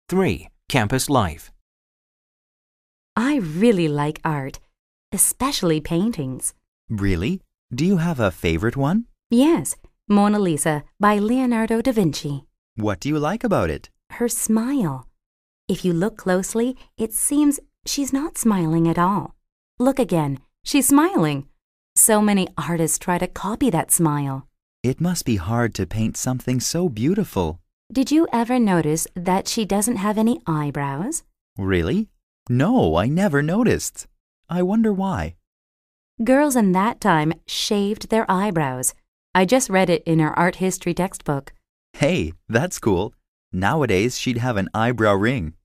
3. Campus life. I really like art, especially paintings. Really? Do you have a favorite one? Yes, Mona Lisa by Leonardo da Vinci. What do you like about it? Her smile. If you look closely, it seems she's not smiling at all. Look again. She's smiling. So many artists try to copy that smile. It must be hard to paint something so beautiful. Did you ever notice that she doesn't have any eyebrows? Really? No, I never noticed. I wonder why. Girls in that time shaved their eyebrows. I just read it in her art history textbook. Hey, that's cool. Nowadays, she'd have an eyebrow ring.